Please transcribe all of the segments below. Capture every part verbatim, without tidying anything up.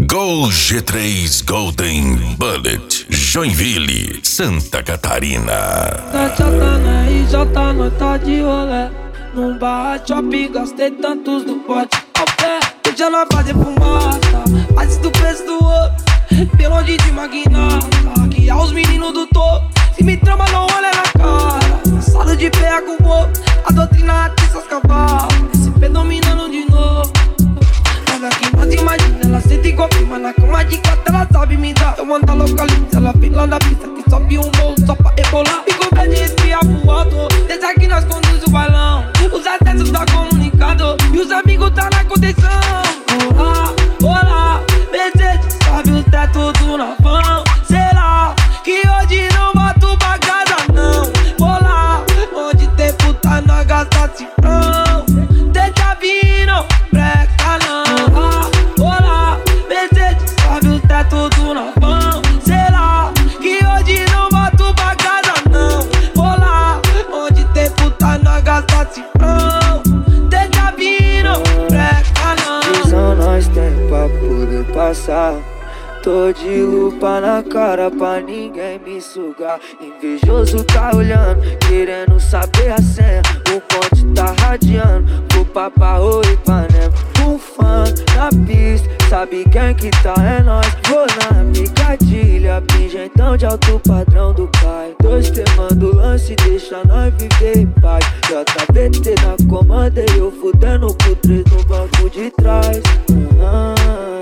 Gol G três Golden Bullet, Joinville, Santa Catarina. Tá chata na R J, nós tá de rolé. Num bar shopping, gastei tantos do pote ao pé. Deixa nós fazer fumaça, antes do preço do ouro. Pelo onde de magnata, que é os meninos do topo. Se me trama, não olha na cara. Assado de pé com o bobo, a doutrina atiça os cavalos. S P dominando de novo. Nada que nós imagina, ela sente e confirma. Na cama de gata, ela sabe me dar. Eu mando a localiza, ela fila da pista que sobe um morro só pra rebolar. Fico bem de espiar pro alto, desde aqui nós conduz o bailão. Os acessos tá comunicado e os amigos tá na condição. Olá, olá, Mercedes, sabe o teto do navão. Será que hoje não volto pra casa não? Olá, onde tem puta nós gasta cifrão. Deixa vindo, breca não. Olá, olá, Mercedes, sabe o teto do navão. Será que hoje não volto pra casa não? Olá, onde tem puta nós gasta cifrão. Deixa vindo, breca não. Visão nós tem pra poder passar. Tô de lupa na cara pra ninguém me sugar. Invejoso tá olhando, querendo saber a senha. O ponte tá radiando, vou pra Barro e Ipanema. Um fã na pista, sabe quem que tá, é nós. Vou na picadilha, pingentão de alto padrão do pai. Dois temando lance, deixa nós viver em paz. J V T na comanda e eu fudendo com três no banco de trás. Uhum.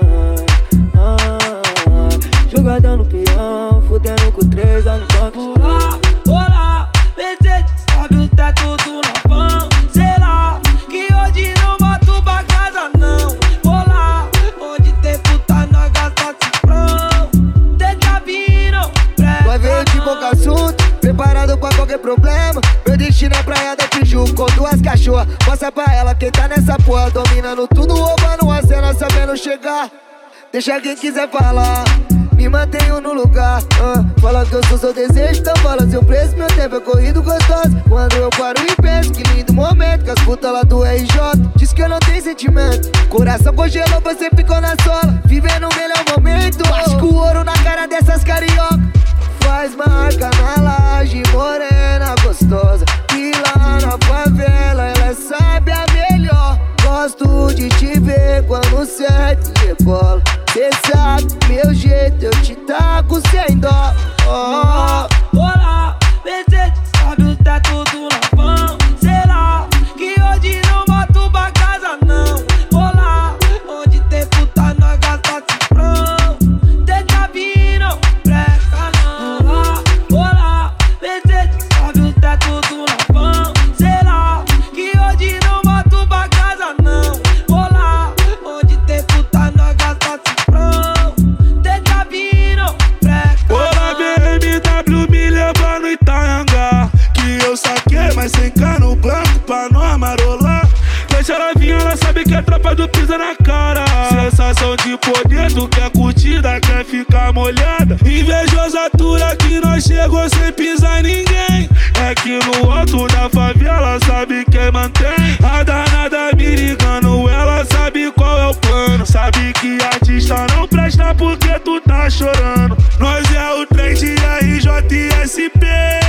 Jogadão no peão, fudendo com três lá no banco. Olá, olá, Mercedes, sabe o teto do navão. Será que hoje não volto pra casa não? Olá, onde tem puta nós gasta cifrão. Deixa vindo, presta. Vai ver de pouco assunto, preparado pra qualquer problema. Meu destino é praia da Tijuca com duas cachorras. Mostra pra ela quem tá nessa porra, dominando tudo, roubando a cena, sabendo chegar. Deixa quem quiser falar, me mantenho no lugar. uh, Fala que eu sou seu desejo, então fala seu preço. Meu tempo é corrido gostoso. Quando eu paro e penso, que lindo momento. Com as putas lá do R J, diz que eu não tenho sentimento. Coração congelou, você ficou na sola, vivendo o melhor momento. Acho que o ouro na cara dessas carioca faz marca na laje, morena gostosa. E lá na favela ela sabe a melhor. Gosto de te ver quando certo rebola. Cê sabe meu jeito, eu te taco sem dó. Olá, olá, Mercedes, sabe o teto do navão. Será que hoje não volto pra casa não? Olá, onde tem puta nós gasta cifrão. Deixa vindo, breca não. Olá, olá, Mercedes, sabe o teto do navão. Será que hoje não volto pra casa não? Olá, onde tem puta nós gasta cifrão. Deixa vindo, breca. Olá, B M W me leva no Itanhangá, que eu saquei, mas sem cano branco pra não marolar. Deixa ela vir, ela sabe que é tropa do pisa na cara. Sensação de poder, tu quer curtida, quer ficar molhada. Invejoso atura que nós chegou sem pisar ninguém. É que no alto da favela sabe quem mantém. A danada me ligando, ela sabe qual é o plano. Sabe que artista não presta porque tu tá chorando. Nós é o trem de R J S P.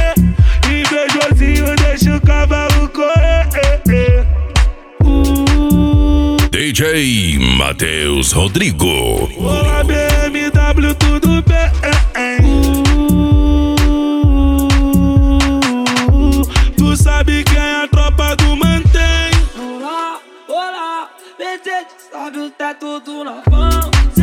Invejosinho deixa o cavalo correr. D J Matheus Rodrigo. Olá, B M W, tudo bem? Tu sabe quem é a tropa do mantém. Olá, olá, Mercedes, sabe o teto do navão.